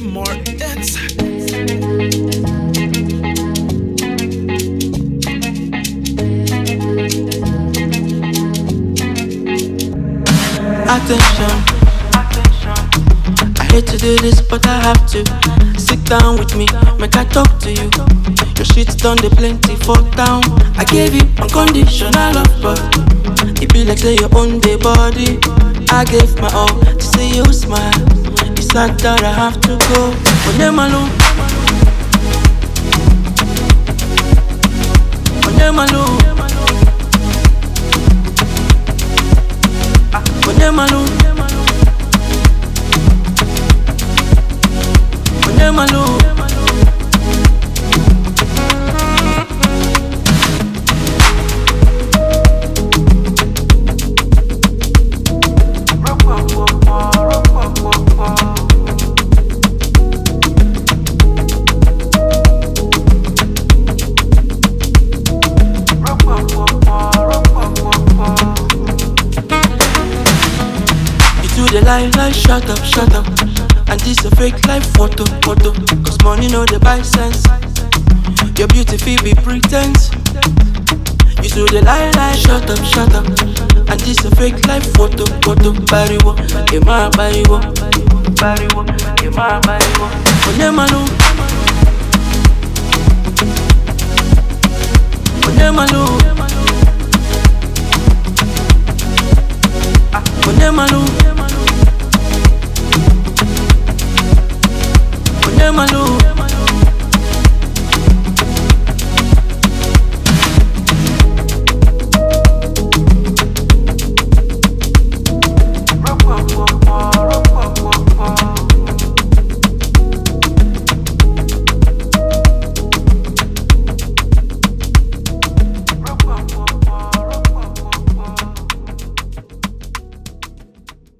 Martins. Attention, I hate to do this, but I have to. Sit down with me, make I talk to you. Your shit's done the plenty for town. I gave you unconditional love, but it be like say you own the body. I gave my all to see you smile. It's sad that I have to go. Onyemalu, Onyemalu, Onyemalu, Onyemalu. The lie, shut up. And this a fake life photo. Cause money know the buy sense. Your beauty feel be pretense. You do the lie, shut up. And this a fake life photo. Bariwo, ema bariwo. Onyemalu,